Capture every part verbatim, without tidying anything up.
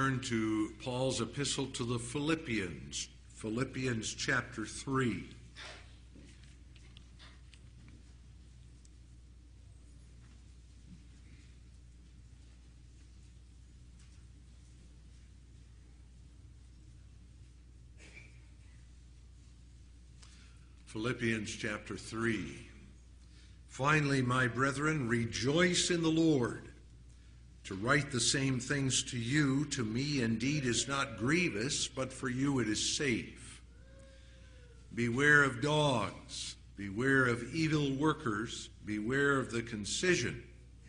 turn to Paul's epistle to the Philippians, Philippians chapter three. Philippians chapter three. Finally, my brethren, rejoice in the Lord. To write the same things to you, to me indeed is not grievous, but for you it is safe. Beware of dogs, beware of evil workers, beware of the concision.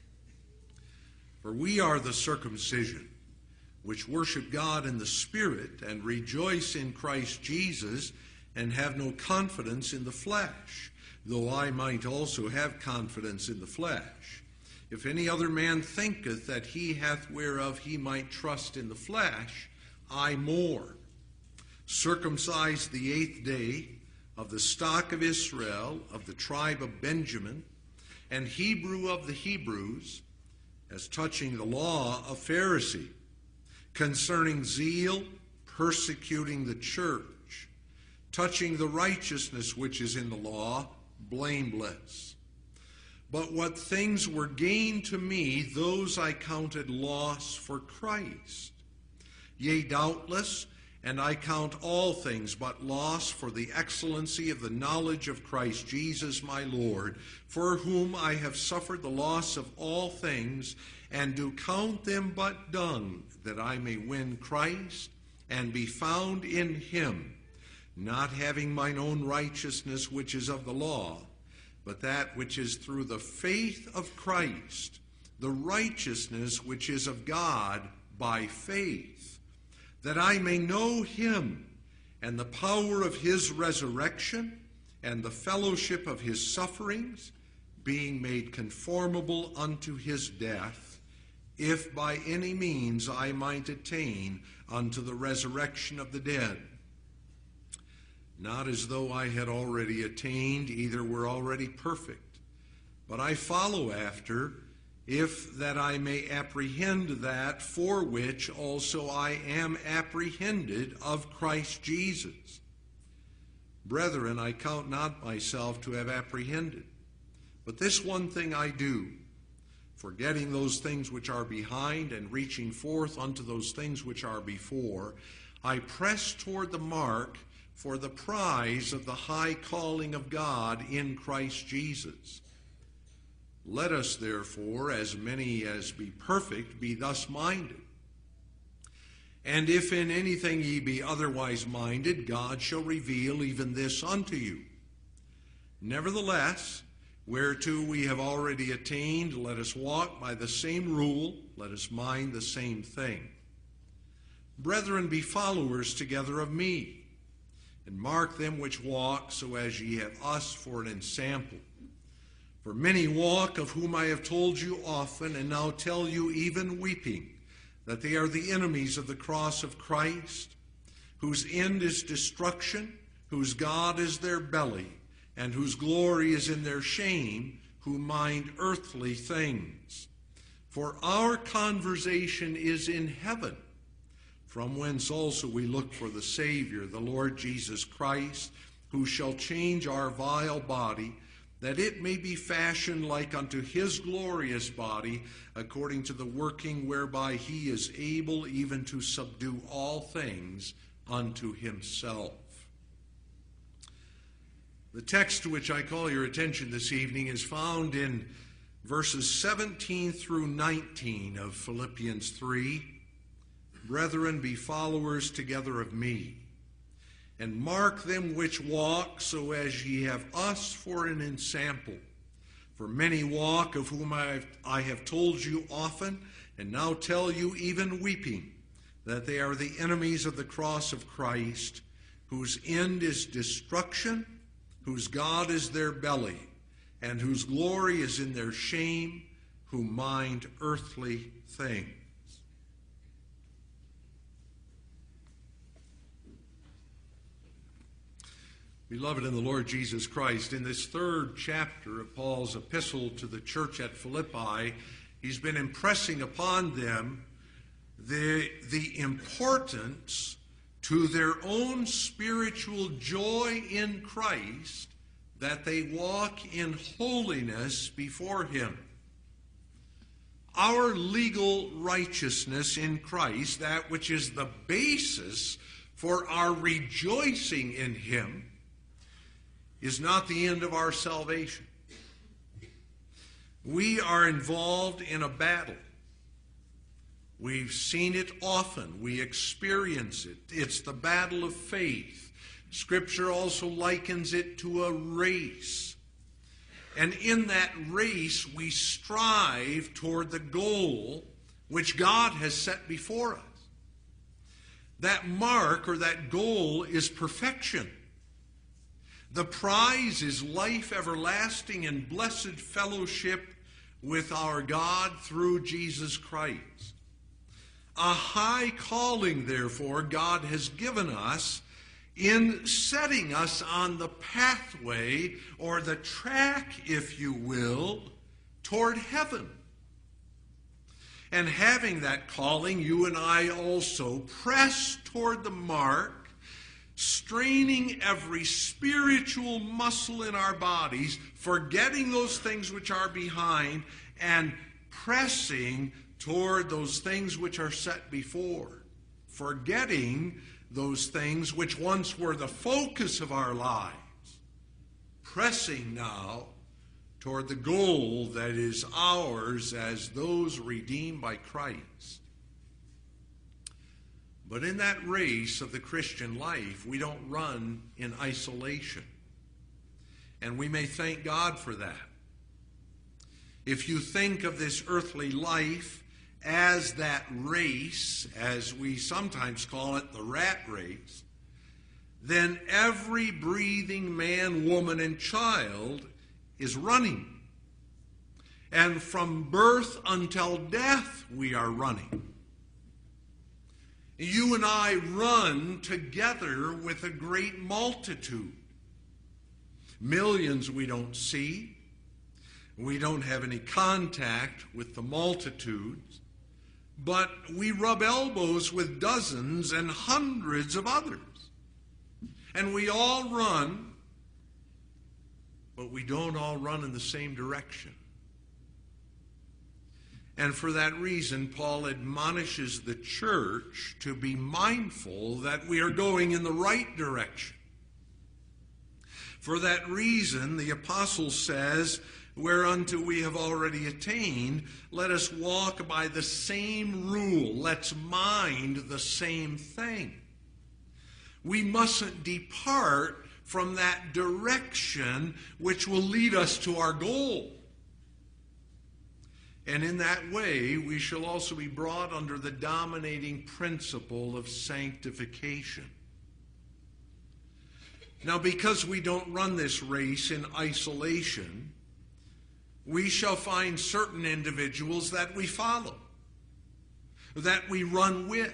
For we are the circumcision, which worship God in the Spirit, and rejoice in Christ Jesus, and have no confidence in the flesh, though I might also have confidence in the flesh. If any other man thinketh that he hath whereof he might trust in the flesh, I more. Circumcised the eighth day, of the stock of Israel, of the tribe of Benjamin, and Hebrew of the Hebrews, as touching the law, a Pharisee, concerning zeal, persecuting the church, touching the righteousness which is in the law, blameless. But what things were gain to me, those I counted loss for Christ. Yea, doubtless, and I count all things but loss for the excellency of the knowledge of Christ Jesus my Lord, for whom I have suffered the loss of all things, and do count them but dung, that I may win Christ, and be found in him, not having mine own righteousness which is of the law, but that which is through the faith of Christ, the righteousness which is of God by faith, that I may know him, and the power of his resurrection, and the fellowship of his sufferings, being made conformable unto his death, if by any means I might attain unto the resurrection of the dead. Not as though I had already attained, either were already perfect, but I follow after, if that I may apprehend that for which also I am apprehended of Christ Jesus. Brethren, I count not myself to have apprehended, but this one thing I do, forgetting those things which are behind and reaching forth unto those things which are before, I press toward the mark for the prize of the high calling of God in Christ Jesus. Let us therefore, as many as be perfect, be thus minded. And if in anything ye be otherwise minded, God shall reveal even this unto you. Nevertheless, whereto we have already attained, let us walk by the same rule, let us mind the same thing. Brethren, be followers together of me, and mark them which walk, so as ye have us for an ensample. For many walk, of whom I have told you often, and now tell you even weeping, that they are the enemies of the cross of Christ, whose end is destruction, whose God is their belly, and whose glory is in their shame, who mind earthly things. For our conversation is in heaven, from whence also we look for the Savior, the Lord Jesus Christ, who shall change our vile body, that it may be fashioned like unto his glorious body, according to the working whereby he is able even to subdue all things unto himself. The text to which I call your attention this evening is found in verses seventeen through nineteen of Philippians three. Brethren, be followers together of me, and mark them which walk, so as ye have us for an ensample. For many walk, of whom I have, I have told you often, and now tell you even weeping, that they are the enemies of the cross of Christ, whose end is destruction, whose God is their belly, and whose glory is in their shame, who mind earthly things. Beloved in the Lord Jesus Christ, in this third chapter of Paul's epistle to the church at Philippi, he's been impressing upon them the, the importance to their own spiritual joy in Christ that they walk in holiness before him. Our legal righteousness in Christ, that which is the basis for our rejoicing in him, is not the end of our salvation. We are involved in a battle. We've seen it often. We experience it. It's the battle of faith. Scripture also likens it to a race. And in that race, we strive toward the goal which God has set before us. That mark or that goal is perfection. The prize is life everlasting and blessed fellowship with our God through Jesus Christ. A high calling, therefore, God has given us in setting us on the pathway or the track, if you will, toward heaven. And having that calling, you and I also press toward the mark, straining every spiritual muscle in our bodies, forgetting those things which are behind, and pressing toward those things which are set before, forgetting those things which once were the focus of our lives, pressing now toward the goal that is ours as those redeemed by Christ. But in that race of the Christian life, we don't run in isolation. And we may thank God for that. If you think of this earthly life as that race, as we sometimes call it, the rat race, then every breathing man, woman, and child is running. And from birth until death, we are running. You and I run together with a great multitude. Millions we don't see. We don't have any contact with the multitudes. But we rub elbows with dozens and hundreds of others. And we all run, but we don't all run in the same direction. And for that reason, Paul admonishes the church to be mindful that we are going in the right direction. For that reason, the apostle says, whereunto we have already attained, let us walk by the same rule. Let's mind the same thing. We mustn't depart from that direction which will lead us to our goal. And in that way, we shall also be brought under the dominating principle of sanctification. Now, because we don't run this race in isolation, we shall find certain individuals that we follow, that we run with.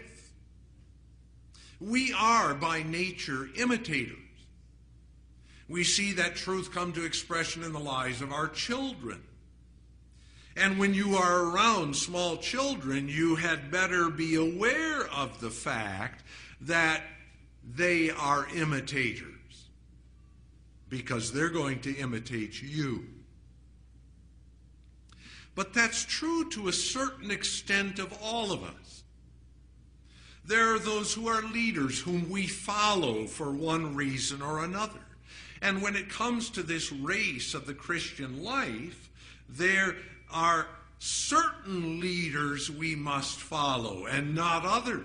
We are, by nature, imitators. We see that truth come to expression in the lives of our children. And when you are around small children, you had better be aware of the fact that they are imitators, because they're going to imitate you. But that's true to a certain extent of all of us. There are those who are leaders whom we follow for one reason or another. And when it comes to this race of the Christian life, there are certain leaders we must follow and not others.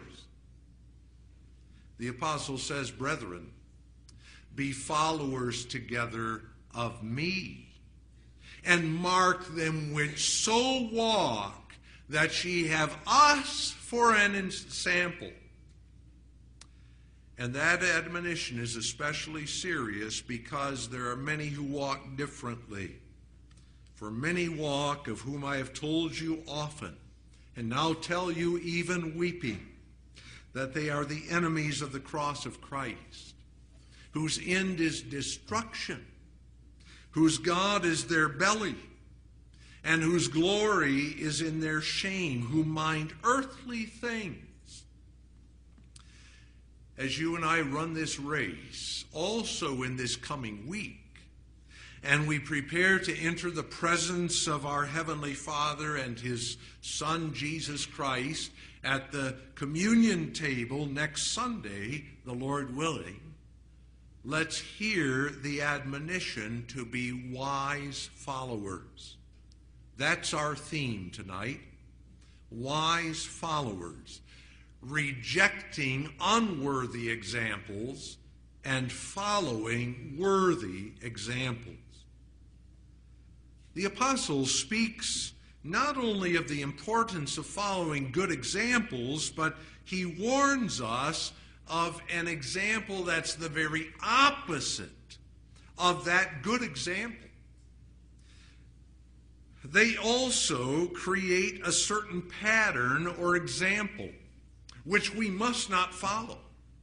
The apostle says, brethren, be followers together of me, and mark them which so walk, that ye have us for an ensample. And that admonition is especially serious because there are many who walk differently. For many walk, of whom I have told you often, and now tell you even weeping, that they are the enemies of the cross of Christ, whose end is destruction, whose God is their belly, and whose glory is in their shame, who mind earthly things. As you and I run this race, also in this coming week, and we prepare to enter the presence of our Heavenly Father and His Son, Jesus Christ, at the communion table next Sunday, the Lord willing, let's hear the admonition to be wise followers. That's our theme tonight. Wise followers. Rejecting unworthy examples and following worthy examples. The apostle speaks not only of the importance of following good examples, but he warns us of an example that's the very opposite of that good example. They also create a certain pattern or example which we must not follow.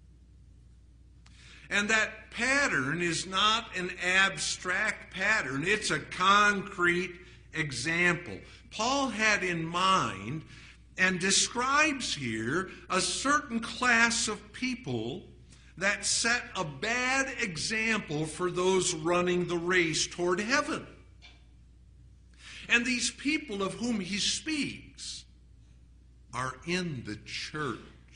And that pattern is not an abstract pattern. It's a concrete example. Paul had in mind and describes here a certain class of people that set a bad example for those running the race toward heaven. And these people of whom he speaks are in the church.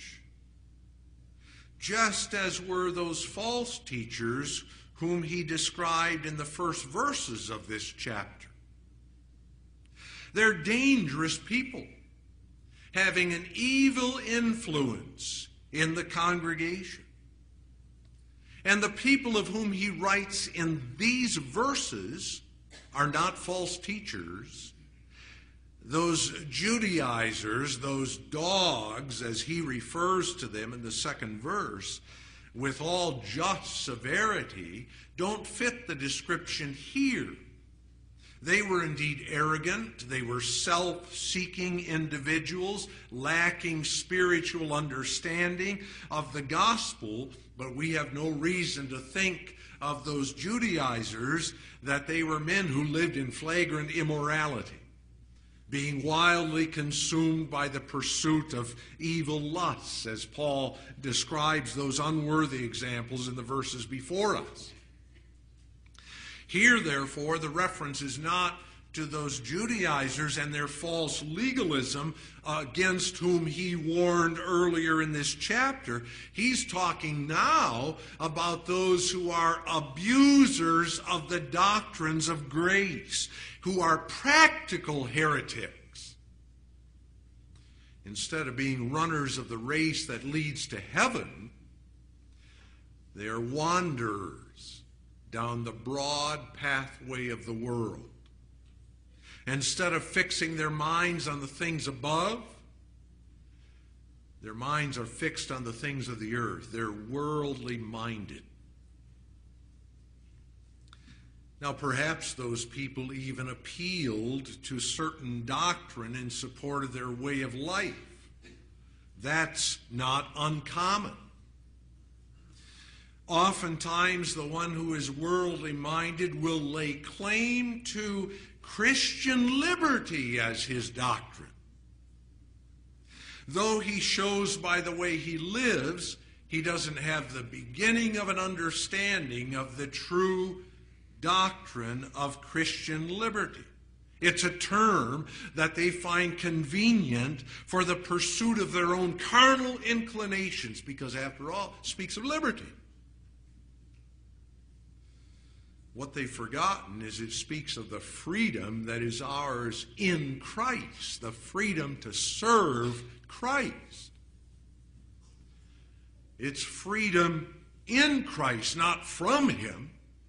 Just as were those false teachers whom he described in the first verses of this chapter. They're dangerous people, having an evil influence in the congregation. And the people of whom he writes in these verses are not false teachers. Those Judaizers, those dogs, as he refers to them in the second verse, with all just severity, don't fit the description here. They were indeed arrogant. They were self-seeking individuals, lacking spiritual understanding of the gospel, but we have no reason to think of those Judaizers that they were men who lived in flagrant immorality, being wildly consumed by the pursuit of evil lusts, as Paul describes those unworthy examples in the verses before us. Here, therefore, the reference is not to those Judaizers and their false legalism against whom he warned earlier in this chapter. He's talking now about those who are abusers of the doctrines of grace, who are practical heretics. Instead of being runners of the race that leads to heaven, they are wanderers down the broad pathway of the world. Instead of fixing their minds on the things above, their minds are fixed on the things of the earth. They're worldly minded. Now, perhaps those people even appealed to certain doctrine in support of their way of life. That's not uncommon. Oftentimes, the one who is worldly minded will lay claim to Christian liberty as his doctrine. Though he shows by the way he lives, he doesn't have the beginning of an understanding of the true doctrine of Christian liberty. It's a term that they find convenient for the pursuit of their own carnal inclinations, because after all, it speaks of liberty. What they've forgotten is it speaks of the freedom that is ours in Christ, the freedom to serve Christ. It's freedom in Christ, not from Him.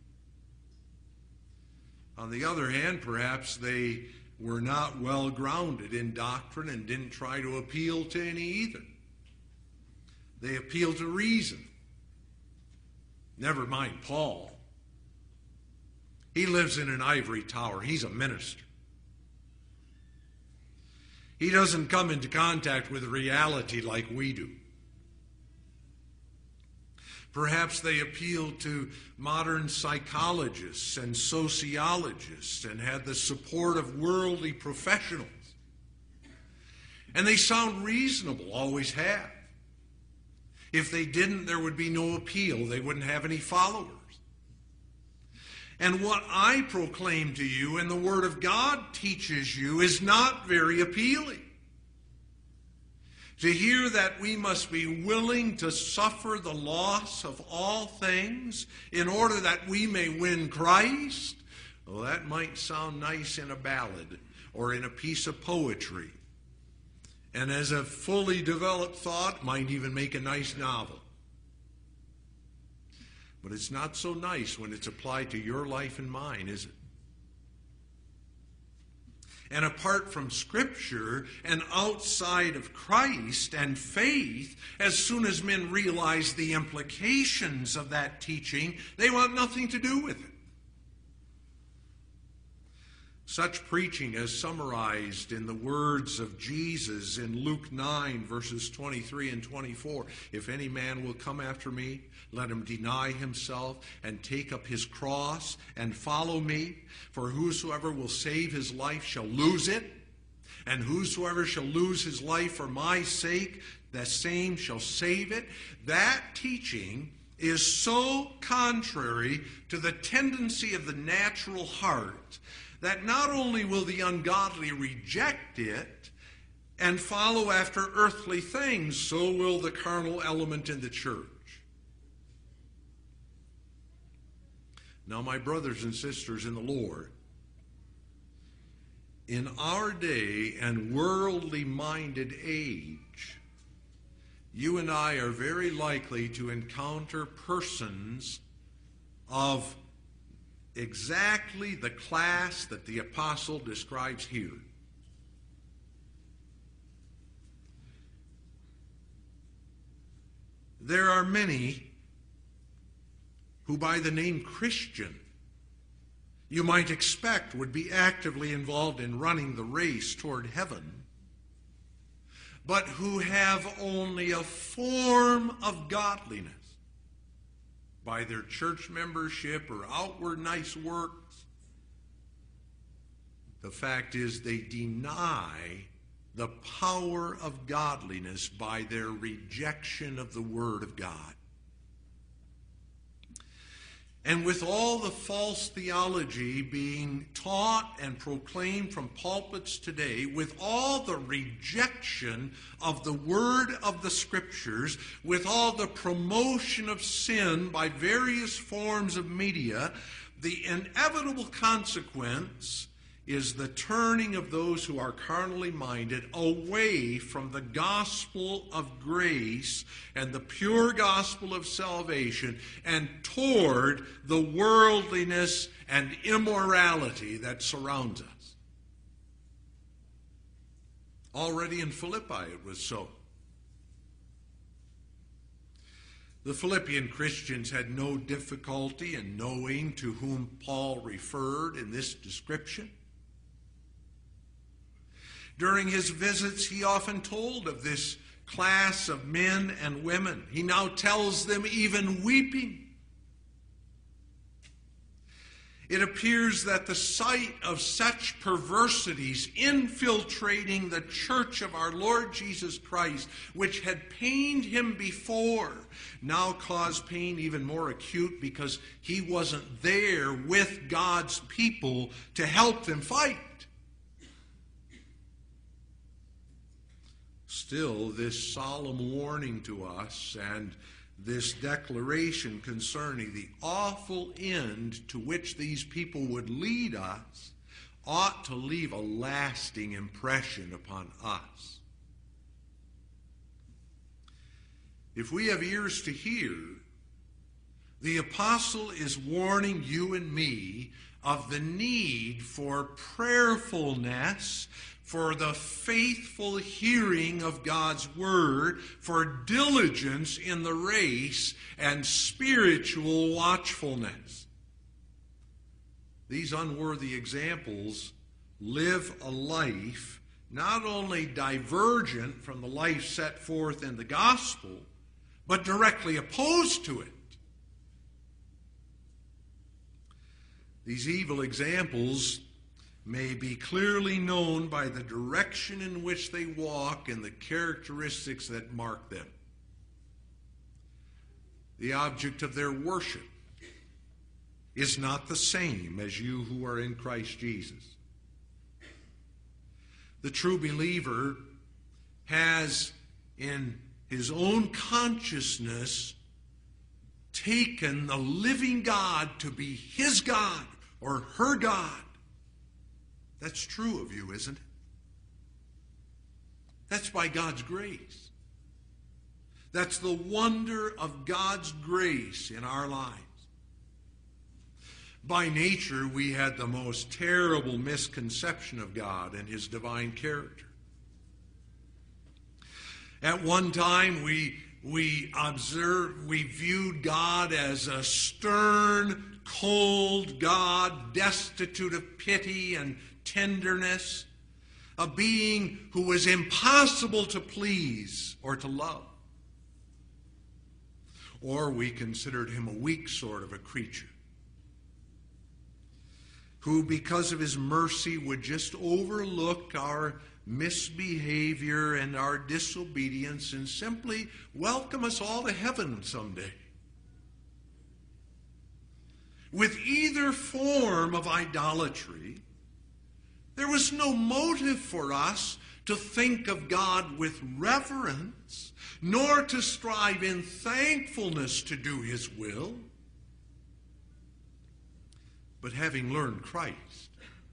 On the other hand, perhaps they were not well grounded in doctrine and didn't try to appeal to any either. They appealed to reason. Never mind Paul. He lives in an ivory tower. He's a minister. He doesn't come into contact with reality like we do. Perhaps they appealed to modern psychologists and sociologists and had the support of worldly professionals. And they sound reasonable, always have. If they didn't, there would be no appeal. They wouldn't have any followers. And what I proclaim to you and the Word of God teaches you is not very appealing. To hear that we must be willing to suffer the loss of all things in order that we may win Christ, well, that might sound nice in a ballad or in a piece of poetry. And as a fully developed thought, might even make a nice novel. But it's not so nice when it's applied to your life and mine, is it? And apart from Scripture and outside of Christ and faith, as soon as men realize the implications of that teaching, they want nothing to do with it. Such preaching is summarized in the words of Jesus in Luke nine, verses twenty-three and twenty-four. If any man will come after me, let him deny himself and take up his cross and follow me. For whosoever will save his life shall lose it, and whosoever shall lose his life for my sake, the same shall save it. That teaching is so contrary to the tendency of the natural heart that not only will the ungodly reject it and follow after earthly things, so will the carnal element in the church. Now, my brothers and sisters in the Lord, in our day and worldly-minded age, you and I are very likely to encounter persons of exactly the class that the apostle describes here. There are many who by the name Christian you might expect would be actively involved in running the race toward heaven, but who have only a form of godliness by their church membership or outward nice works. The fact is they deny the power of godliness by their rejection of the Word of God. And with all the false theology being taught and proclaimed from pulpits today, with all the rejection of the word of the Scriptures, with all the promotion of sin by various forms of media, the inevitable consequence is the turning of those who are carnally minded away from the gospel of grace and the pure gospel of salvation and toward the worldliness and immorality that surrounds us. Already in Philippi it was so. The Philippian Christians had no difficulty in knowing to whom Paul referred in this description. During his visits, he often told of this class of men and women. He now tells them even weeping. It appears that the sight of such perversities infiltrating the church of our Lord Jesus Christ, which had pained him before, now caused pain even more acute because he wasn't there with God's people to help them fight. Still, this solemn warning to us and this declaration concerning the awful end to which these people would lead us ought to leave a lasting impression upon us. If we have ears to hear, the apostle is warning you and me of the need for prayerfulness, for the faithful hearing of God's word, for diligence in the race, and spiritual watchfulness. These unworthy examples live a life not only divergent from the life set forth in the gospel, but directly opposed to it. These evil examples may be clearly known by the direction in which they walk and the characteristics that mark them. The object of their worship is not the same as you who are in Christ Jesus. The true believer has in his own consciousness taken the living God to be his God or her God. That's true of you, isn't it? That's by God's grace. That's the wonder of God's grace in our lives. By nature, we had the most terrible misconception of God and his divine character. At one time, we, we observed, we viewed God as a stern, cold God, destitute of pity and tenderness, a being who was impossible to please or to love. Or we considered him a weak sort of a creature, who, because of his mercy, would just overlook our misbehavior and our disobedience and simply welcome us all to heaven someday. With either form of idolatry, there was no motive for us to think of God with reverence, nor to strive in thankfulness to do his will. But having learned Christ,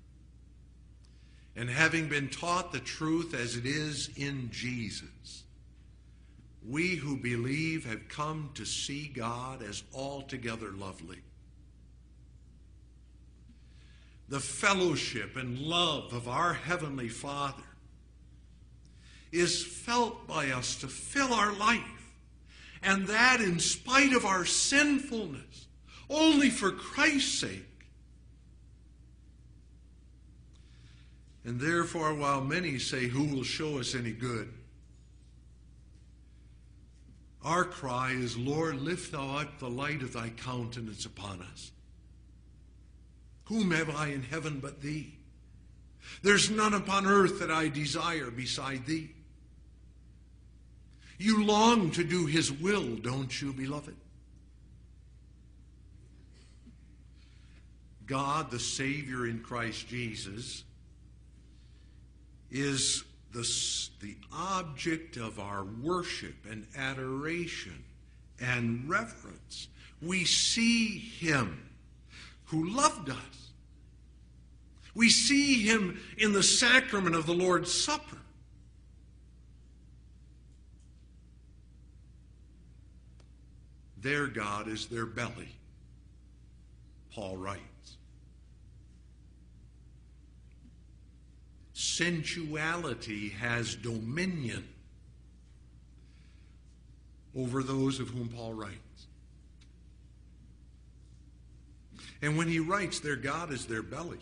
and having been taught the truth as it is in Jesus, we who believe have come to see God as altogether lovely. The fellowship and love of our Heavenly Father is felt by us to fill our life, and that in spite of our sinfulness, only for Christ's sake. And therefore, while many say, who will show us any good? Our cry is, Lord, lift thou up the light of thy countenance upon us. Whom have I in heaven but thee? There's none upon earth that I desire beside thee. You long to do his will, don't you, beloved? God, the Savior in Christ Jesus, is the, the object of our worship and adoration and reverence. We see him who loved us. We see him in the sacrament of the Lord's Supper. Their God is their belly, Paul writes. Sensuality has dominion over those of whom Paul writes. And when he writes, their God is their belly,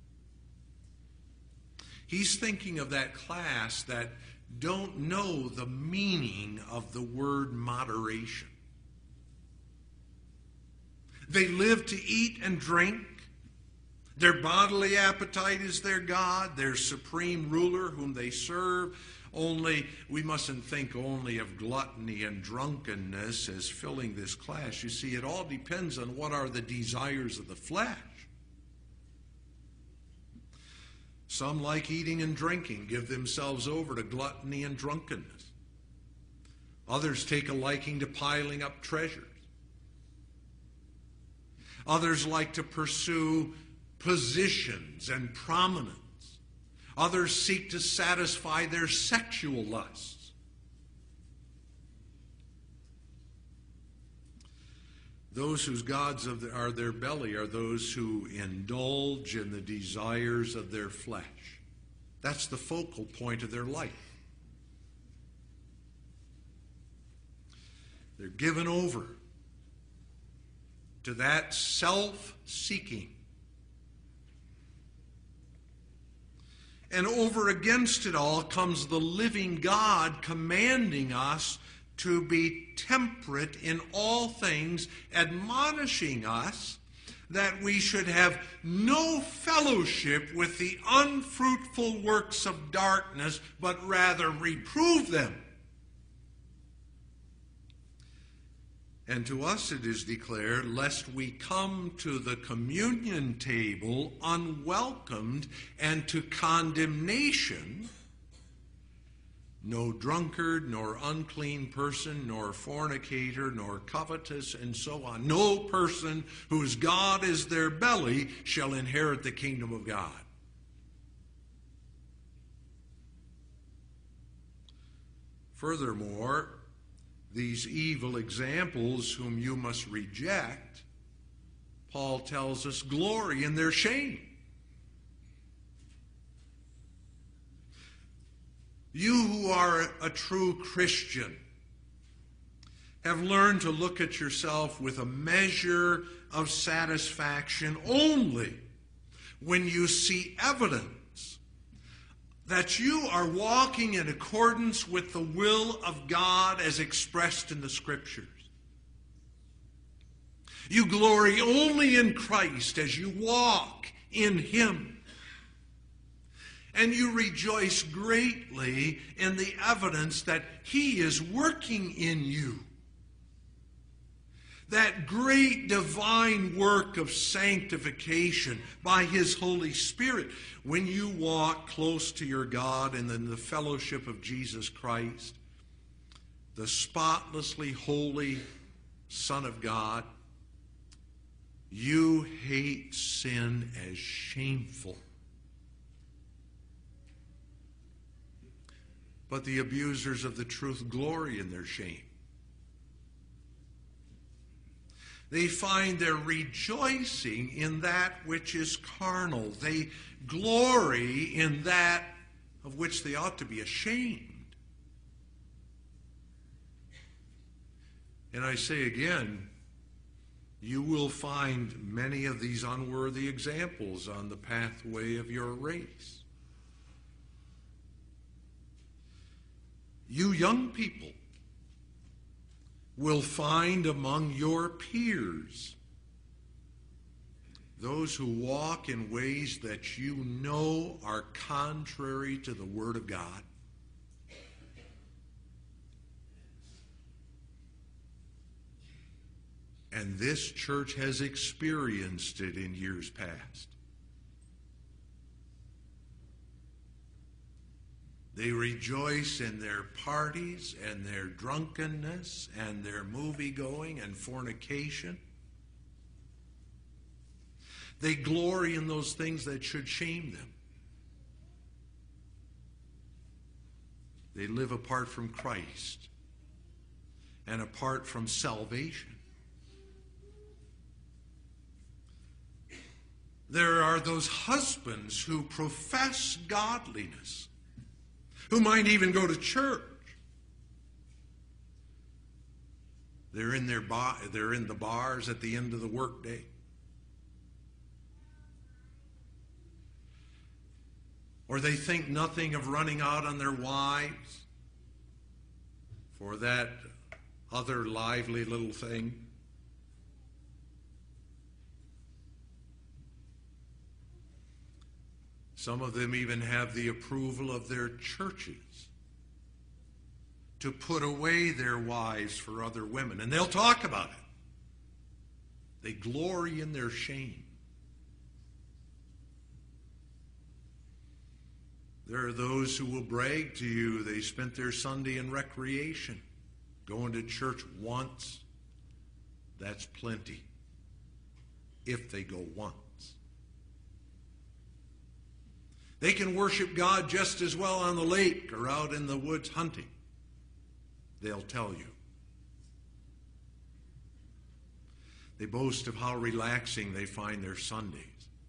he's thinking of that class that don't know the meaning of the word moderation. They live to eat and drink. Their bodily appetite is their God, their supreme ruler whom they serve. Only, we mustn't think only of gluttony and drunkenness as filling this class. You see, it all depends on what are the desires of the flesh. Some, like eating and drinking, give themselves over to gluttony and drunkenness. Others take a liking to piling up treasures. Others like to pursue positions and prominence. Others seek to satisfy their sexual lusts. Those whose gods are their belly are those who indulge in the desires of their flesh. That's the focal point of their life. They're given over to that self-seeking. And over against it all comes the living God commanding us to be temperate in all things, admonishing us that we should have no fellowship with the unfruitful works of darkness, but rather reprove them. And to us it is declared, lest we come to the communion table unwelcomed and to condemnation. No drunkard, nor unclean person, nor fornicator, nor covetous, and so on. No person whose God is their belly shall inherit the kingdom of God. Furthermore, these evil examples whom you must reject, Paul tells us, glory in their shame. You who are a true Christian have learned to look at yourself with a measure of satisfaction only when you see evidence that you are walking in accordance with the will of God as expressed in the Scriptures. You glory only in Christ as you walk in Him. And you rejoice greatly in the evidence that He is working in you. That great divine work of sanctification by His Holy Spirit. When you walk close to your God and in the fellowship of Jesus Christ, the spotlessly holy Son of God, you hate sin as shameful. But the abusers of the truth glory in their shame. They find their rejoicing in that which is carnal. They glory in that of which they ought to be ashamed. And I say again, you will find many of these unworthy examples on the pathway of your race. You young people will find among your peers those who walk in ways that you know are contrary to the Word of God. And this church has experienced it in years past. They rejoice in their parties and their drunkenness and their movie-going and fornication. They glory in those things that should shame them. They live apart from Christ and apart from salvation. There are those husbands who profess godliness, who might even go to church. They're in their bar, they're in the bars at the end of the workday. Or they think nothing of running out on their wives for that other lively little thing. Some of them even have the approval of their churches to put away their wives for other women. And they'll talk about it. They glory in their shame. There are those who will brag to you they spent their Sunday in recreation, going to church once. That's plenty, if they go once. They can worship God just as well on the lake or out in the woods hunting. They'll tell you. They boast of how relaxing they find their Sundays,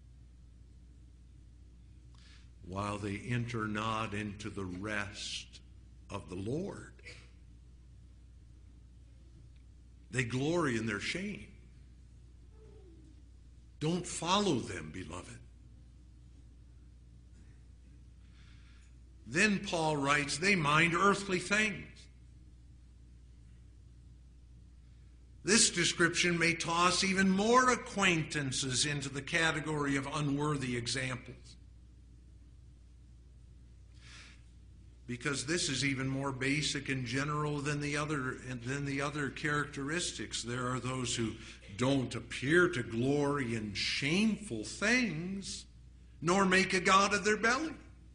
while they enter not into the rest of the Lord. They glory in their shame. Don't follow them, beloved. Then Paul writes, they mind earthly things. This description may toss even more acquaintances into the category of unworthy examples. Because this is even more basic and general than the other than the other characteristics. There are those who don't appear to glory in shameful things, nor make a god of their belly.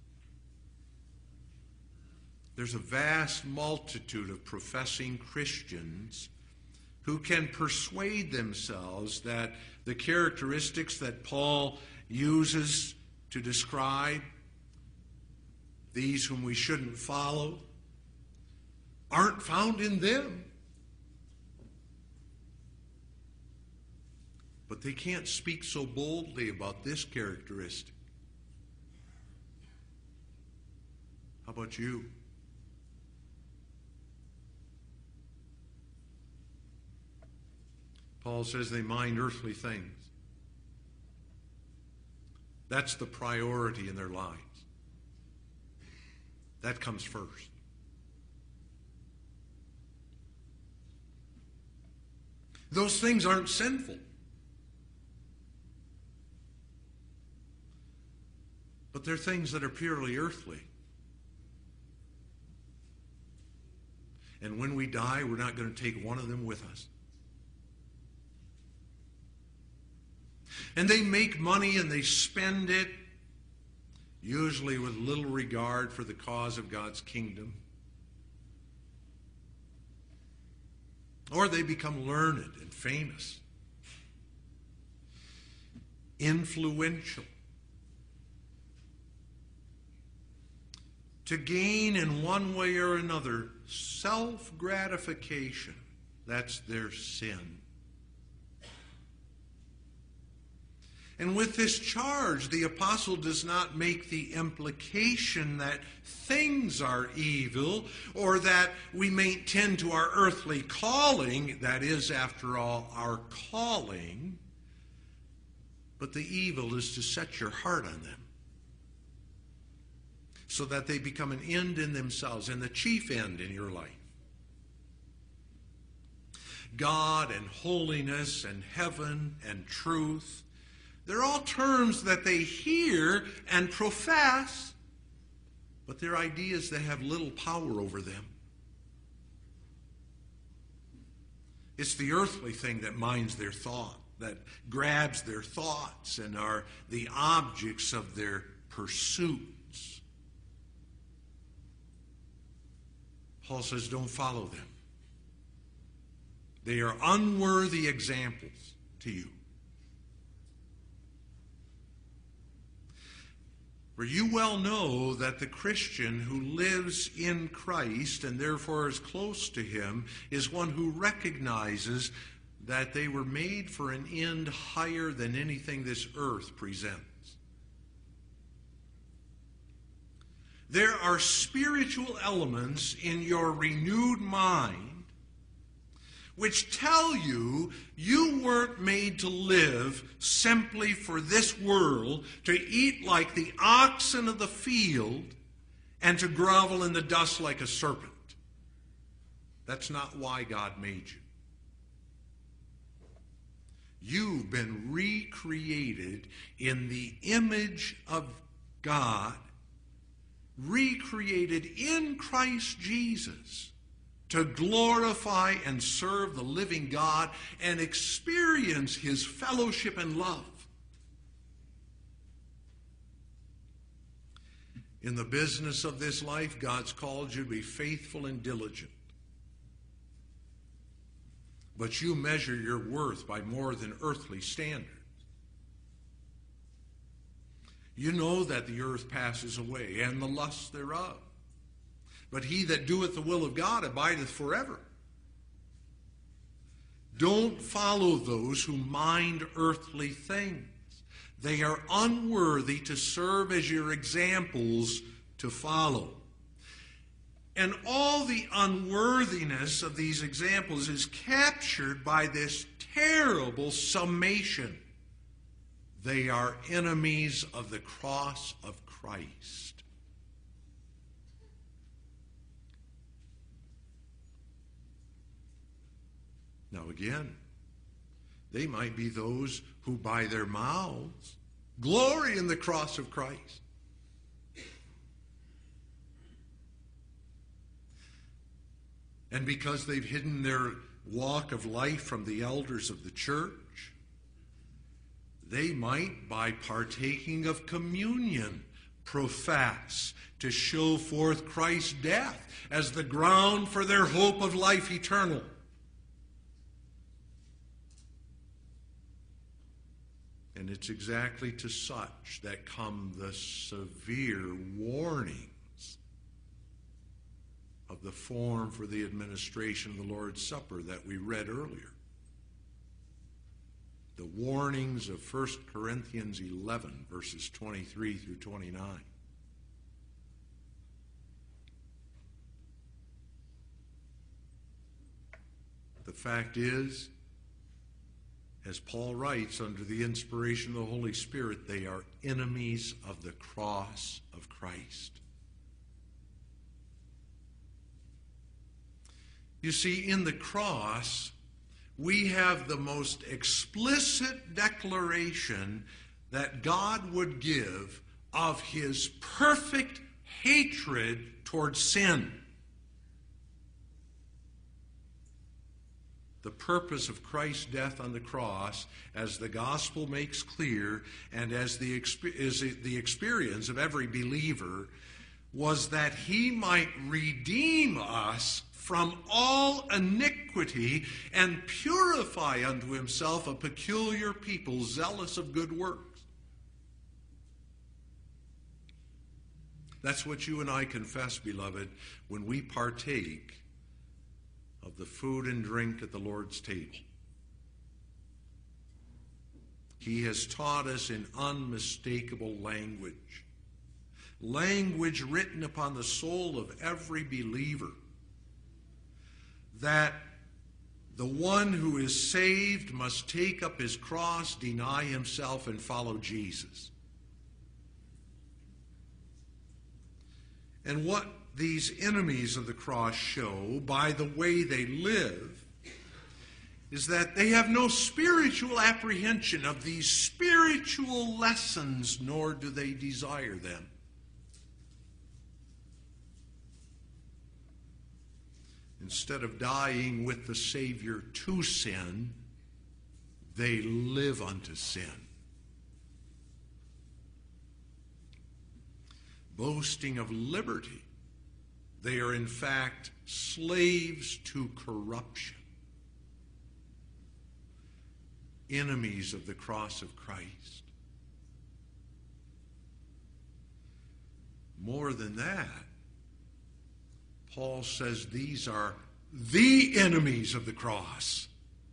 There's a vast multitude of professing Christians who can persuade themselves that the characteristics that Paul uses to describe these whom we shouldn't follow aren't found in them. But they can't speak so boldly about this characteristic. How about you? Paul says they mind earthly things. That's the priority in their lives. That comes first. Those things aren't sinful. But they're things that are purely earthly. And when we die, we're not going to take one of them with us. And they make money and they spend it, usually with little regard for the cause of God's kingdom. Or they become learned and famous, influential, to gain in one way or another self-gratification. That's their sin. And with this charge, the apostle does not make the implication that things are evil or that we may tend to our earthly calling, that is, after all, our calling, but the evil is to set your heart on them so that they become an end in themselves and the chief end in your life. God and holiness and heaven and truth, they're all terms that they hear and profess, but they're ideas that have little power over them. It's the earthly thing that minds their thought, that grabs their thoughts and are the objects of their pursuits. Paul says, don't follow them. They are unworthy examples to you. For you well know that the Christian who lives in Christ and therefore is close to him is one who recognizes that they were made for an end higher than anything this earth presents. There are spiritual elements in your renewed mind which tell you you weren't made to live simply for this world, to eat like the oxen of the field, and to grovel in the dust like a serpent. That's not why God made you. You've been recreated in the image of God, recreated in Christ Jesus, to glorify and serve the living God and experience his fellowship and love. In the business of this life, God's called you to be faithful and diligent. But you measure your worth by more than earthly standards. You know that the earth passes away and the lusts thereof. But he that doeth the will of God abideth forever. Don't follow those who mind earthly things. They are unworthy to serve as your examples to follow. And all the unworthiness of these examples is captured by this terrible summation. They are enemies of the cross of Christ. Now again, they might be those who by their mouths glory in the cross of Christ. And because they've hidden their walk of life from the elders of the church, they might, by partaking of communion, profess to show forth Christ's death as the ground for their hope of life eternal. And it's exactly to such that come the severe warnings of the form for the administration of the Lord's Supper that we read earlier. The warnings of First Corinthians eleven, verses twenty-three through twenty-nine. The fact is, as Paul writes under the inspiration of the Holy Spirit, they are enemies of the cross of Christ. You see, in the cross, we have the most explicit declaration that God would give of his perfect hatred towards sin. The purpose of Christ's death on the cross, as the gospel makes clear, and as the is the experience of every believer, was that he might redeem us from all iniquity and purify unto himself a peculiar people, zealous of good works. That's what you and I confess, beloved, when we partake of the food and drink at the Lord's table. He has taught us in unmistakable language, language written upon the soul of every believer, that the one who is saved must take up his cross, deny himself, and follow Jesus. And what these enemies of the cross show by the way they live is that they have no spiritual apprehension of these spiritual lessons, nor do they desire them. Instead of dying with the Savior to sin, they live unto sin. Boasting of liberty, they are in fact slaves to corruption, enemies of the cross of Christ. More than that, Paul says these are the enemies of the cross.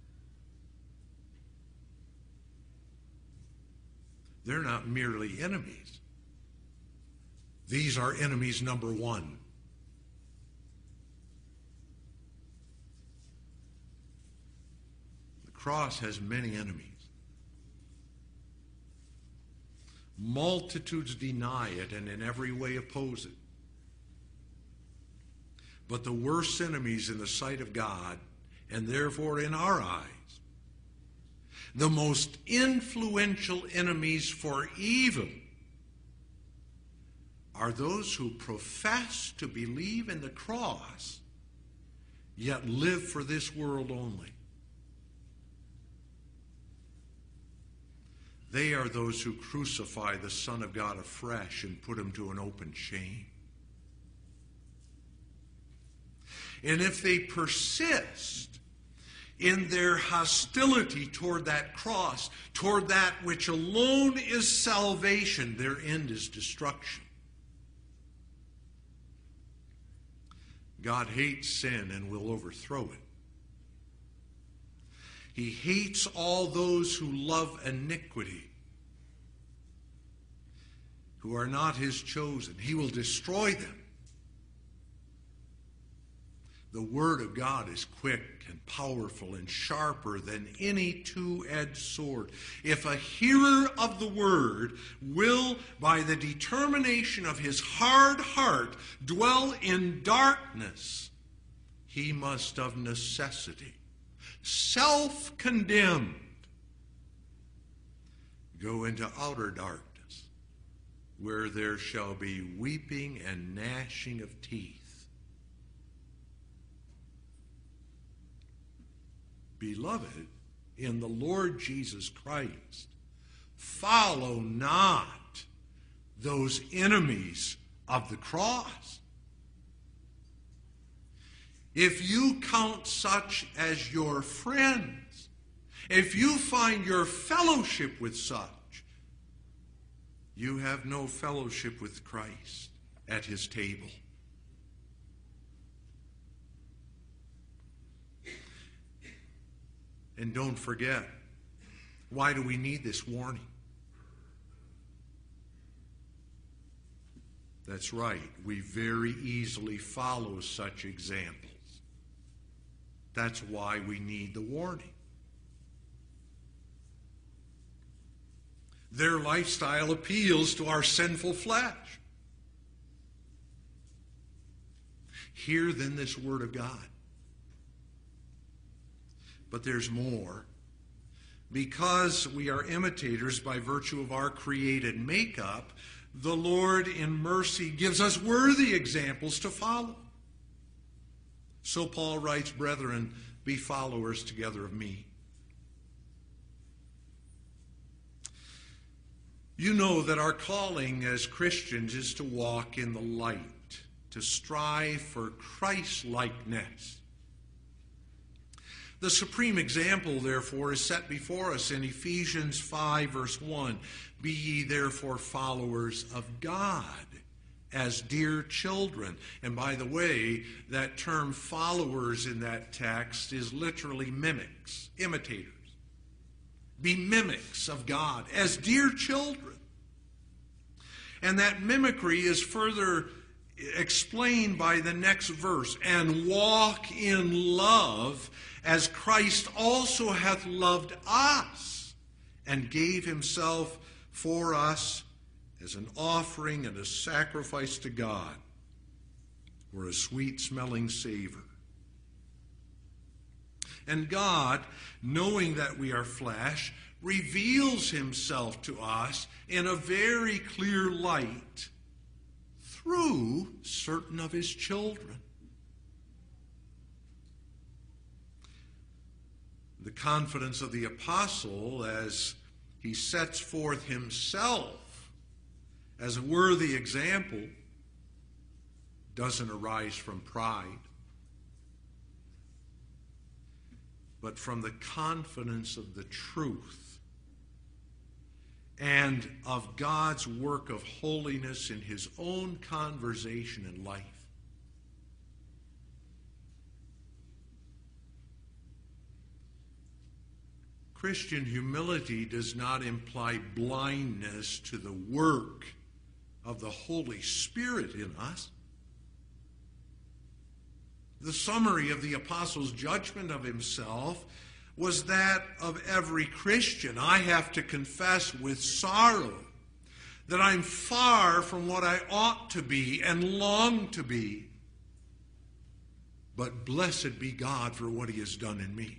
They're not merely enemies. These are enemies number one. The cross has many enemies. Multitudes deny it and in every way oppose it. But the worst enemies in the sight of God, and therefore in our eyes, the most influential enemies for evil, are those who profess to believe in the cross, yet live for this world only. They are those who crucify the Son of God afresh and put him to an open shame. And if they persist in their hostility toward that cross, toward that which alone is salvation, their end is destruction. God hates sin and will overthrow it. He hates all those who love iniquity, who are not his chosen. He will destroy them. The Word of God is quick and powerful and sharper than any two-edged sword. If a hearer of the Word will, by the determination of his hard heart, dwell in darkness, he must of necessity self-condemned, go into outer darkness, where there shall be weeping and gnashing of teeth. Beloved, in the Lord Jesus Christ, follow not those enemies of the cross. If you count such as your friends, if you find your fellowship with such, you have no fellowship with Christ at his table. And don't forget, why do we need this warning? That's right, we very easily follow such examples. That's why we need the warning. Their lifestyle appeals to our sinful flesh. Hear then this word of God. But there's more. Because we are imitators by virtue of our created makeup, the Lord in mercy gives us worthy examples to follow. So Paul writes, brethren, be followers together of me. You know that our calling as Christians is to walk in the light, to strive for Christ-likeness. The supreme example, therefore, is set before us in Ephesians five, verse one. Be ye therefore followers of God as dear children. And by the way, that term followers in that text is literally mimics, imitators. Be mimics of God as dear children. And that mimicry is further explained by the next verse. And walk in love as Christ also hath loved us and gave himself for us as an offering and a sacrifice to God, or a sweet-smelling savor. And God, knowing that we are flesh, reveals himself to us in a very clear light through certain of his children. The confidence of the apostle as he sets forth himself as a worthy example doesn't arise from pride, but from the confidence of the truth and of God's work of holiness in his own conversation and life. Christian humility does not imply blindness to the work of the Holy Spirit in us. The summary of the apostle's judgment of himself was that of every Christian. I have to confess with sorrow that I'm far from what I ought to be and long to be. But blessed be God for what he has done in me.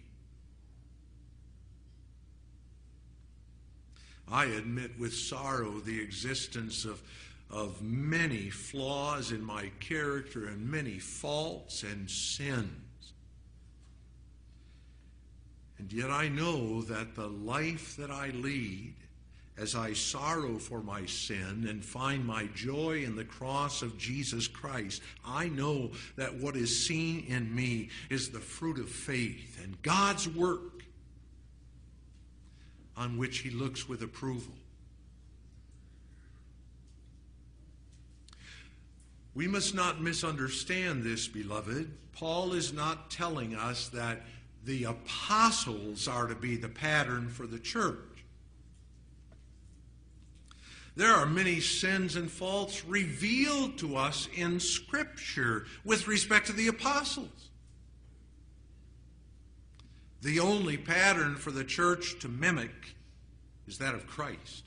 I admit with sorrow the existence of, of many flaws in my character and many faults and sins. And yet I know that the life that I lead, as I sorrow for my sin and find my joy in the cross of Jesus Christ, I know that what is seen in me is the fruit of faith and God's work, on which he looks with approval. We must not misunderstand this, beloved. Paul is not telling us that the apostles are to be the pattern for the church. There are many sins and faults revealed to us in Scripture with respect to the apostles. The only pattern for the church to mimic is that of Christ.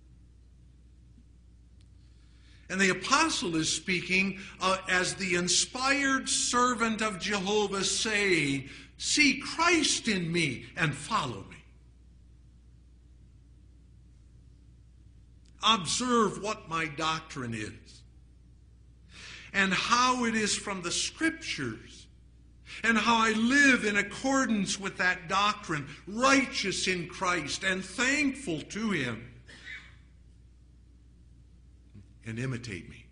And the apostle is speaking uh, as the inspired servant of Jehovah, saying See Christ in me and follow me. Observe what my doctrine is and how it is from the Scriptures and how I live in accordance with that doctrine, righteous in Christ and thankful to Him. And imitate me.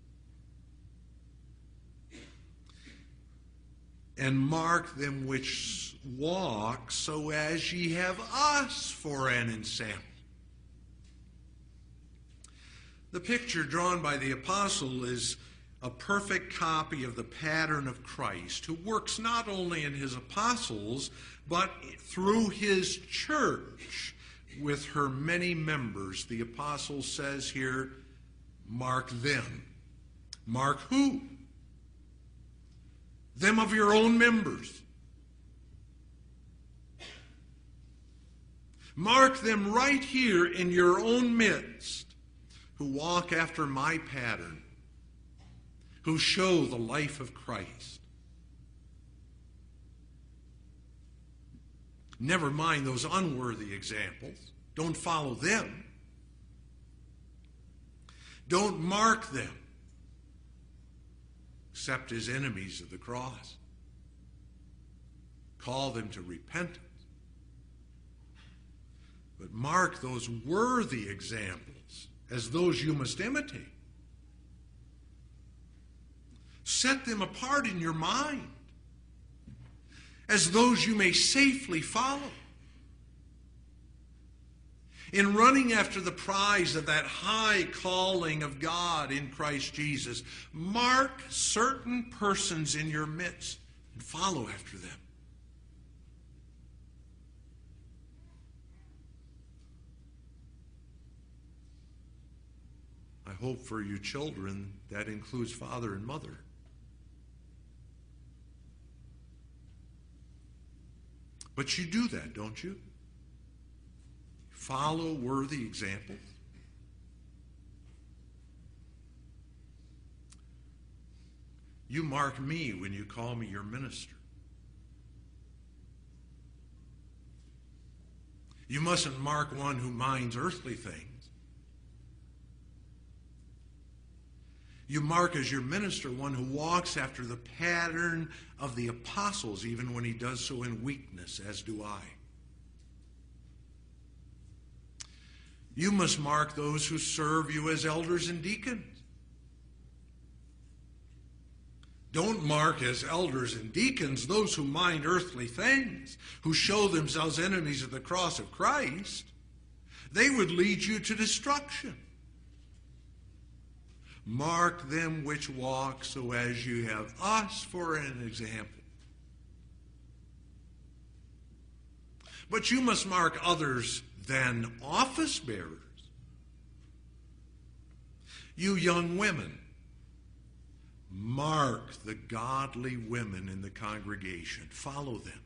And mark them which walk, so as ye have us for an ensample. The picture drawn by the apostle is a perfect copy of the pattern of Christ, who works not only in his apostles, but through his church with her many members. The apostle says here, mark them. Mark who? Them of your own members. Mark them right here in your own midst, who walk after my pattern, who show the life of Christ. Never mind those unworthy examples. Don't follow them. Don't mark them, except as enemies of the cross. Call them to repentance. But mark those worthy examples as those you must imitate. Set them apart in your mind as those you may safely follow. In running after the prize of that high calling of God in Christ Jesus, mark certain persons in your midst and follow after them. I hope for you children that includes father and mother. But you do that, don't you? Follow worthy examples. You mark me when you call me your minister. You mustn't mark one who minds earthly things. You mark as your minister one who walks after the pattern of the apostles, even when he does so in weakness, as do I. You must mark those who serve you as elders and deacons. Don't mark as elders and deacons those who mind earthly things, who show themselves enemies of the cross of Christ. They would lead you to destruction. Mark them which walk, so as you have us for an example. But you must mark others than office bearers. You young women, mark the godly women in the congregation. Follow them.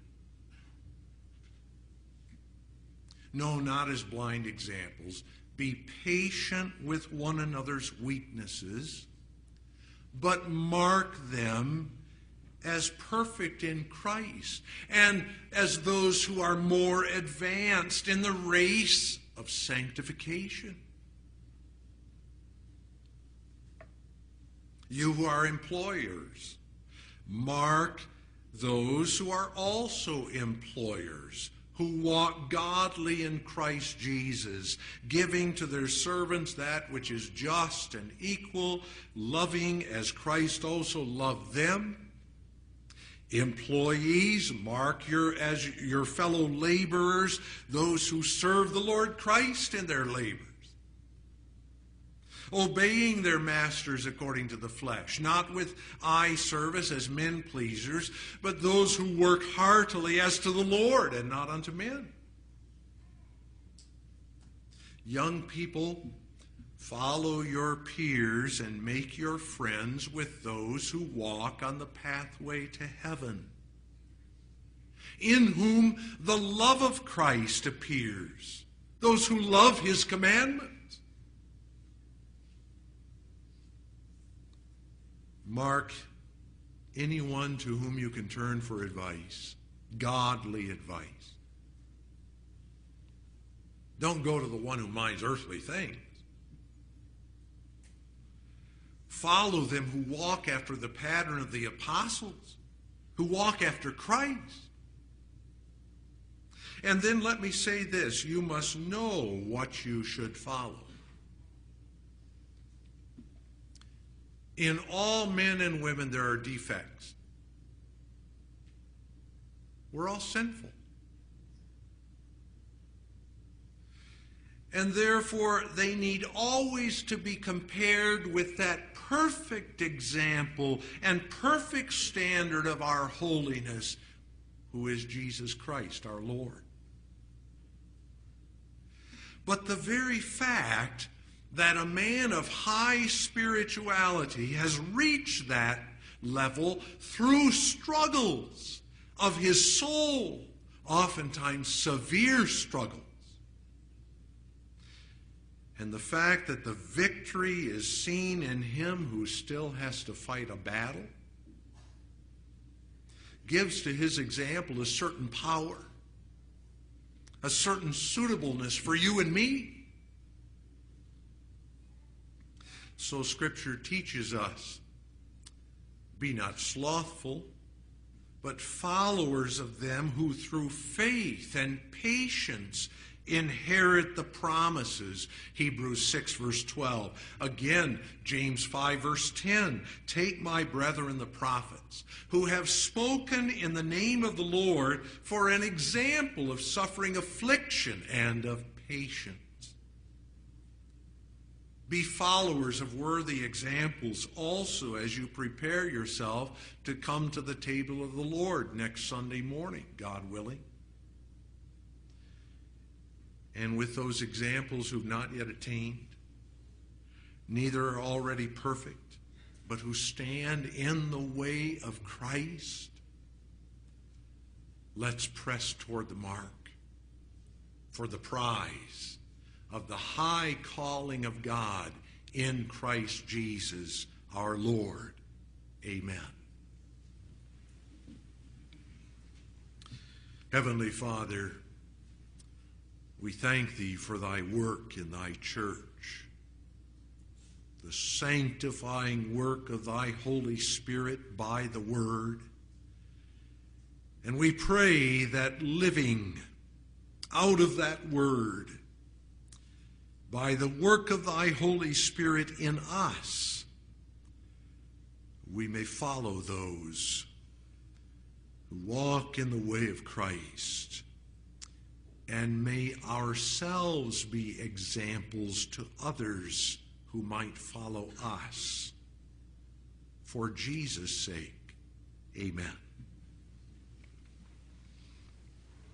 No, not as blind examples. Be patient with one another's weaknesses, but mark them as perfect in Christ and as those who are more advanced in the race of sanctification. You who are employers, mark those who are also employers, who walk godly in Christ Jesus, giving to their servants that which is just and equal, loving as Christ also loved them. Employees, mark your as your fellow laborers, those who serve the Lord Christ in their labors, obeying their masters according to the flesh, not with eye service as men pleasers, but those who work heartily as to the Lord and not unto men. Young people, follow your peers and make your friends with those who walk on the pathway to heaven, in whom the love of Christ appears, those who love his commandments. Mark anyone to whom you can turn for advice. godly advice. Don't go to the one who minds earthly things. Follow them who walk after the pattern of the apostles, who walk after Christ. And then let me say this, you must know what you should follow. In all men and women there are defects. We're all sinful. And therefore, they need always to be compared with that perfect example and perfect standard of our holiness, who is Jesus Christ, our Lord. But the very fact that a man of high spirituality has reached that level through struggles of his soul, oftentimes severe struggles, and the fact that the victory is seen in him who still has to fight a battle, gives to his example a certain power, a certain suitableness for you and me. So Scripture teaches us, be not slothful, but followers of them who through faith and patience inherit the promises. Hebrews six verse twelve. Again, James five verse ten. Take my brethren the prophets, who have spoken in the name of the Lord, for an example of suffering affliction and of patience. Be followers of worthy examples also as you prepare yourself to come to the table of the Lord next Sunday morning, God willing. And with those examples who've not yet attained, neither are already perfect, but who stand in the way of Christ, let's press toward the mark for the prize of the high calling of God in Christ Jesus our Lord. Amen. Heavenly Father, we thank Thee for Thy work in Thy church, the sanctifying work of Thy Holy Spirit by the Word. And we pray that living out of that Word, by the work of Thy Holy Spirit in us, we may follow those who walk in the way of Christ, and may ourselves be examples to others who might follow us. For Jesus' sake, amen.